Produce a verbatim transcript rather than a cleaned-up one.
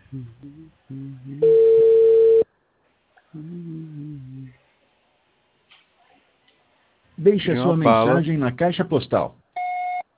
Deixe a Tem uma sua bala. mensagem na caixa postal.